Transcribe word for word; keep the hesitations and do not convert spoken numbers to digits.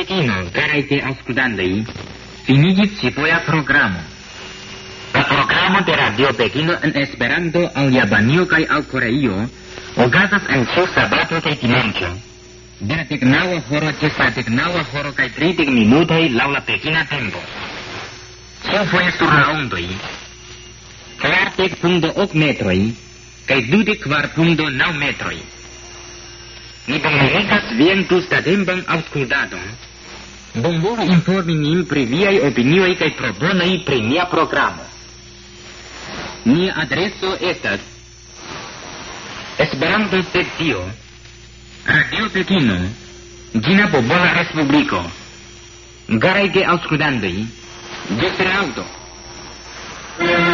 Pekino, carai te auscultandoi, finigis cifoia programo. La programo de Radio Pekino en Esperanto al Japanio kaj al Koreio okazas en ĉiu sabato kaj dimanĉo. De la deknaŭa horo ĝis la deknaŭa horo kaj tridek minutoj laŭ la pekina tempo. Ĉiufoje sur la ondoj, kvardek punkto ok metroj kaj dudek kvar punkto naŭ metroj. Ni bonvenigas vian gustatempan aŭskultadon. Bonvolu informi nin pri viaj opinioj kaj proponoj pri nia programo. Nia adreso estas Esperanto sekcio, Radio Pekino, Ĝina Popola Respubliko. Garaj geaŭskultantoj, ĝis reaŭdo.